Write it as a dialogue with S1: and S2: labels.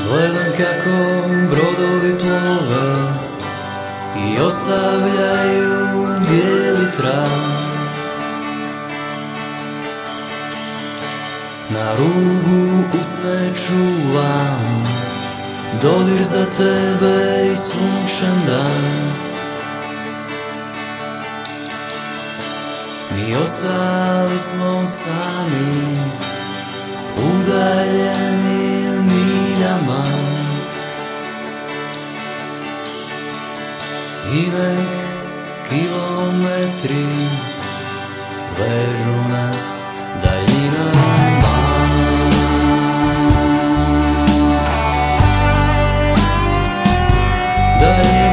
S1: Gledam kako brodovi plove i ostavljaju bijeli trag. Na rubu usne čuvam dodir za tebe i sunčan dan. Mi ostali smo sami, udaljeni miljama. I nek kilometri vežu nas daljinama. Daljinama.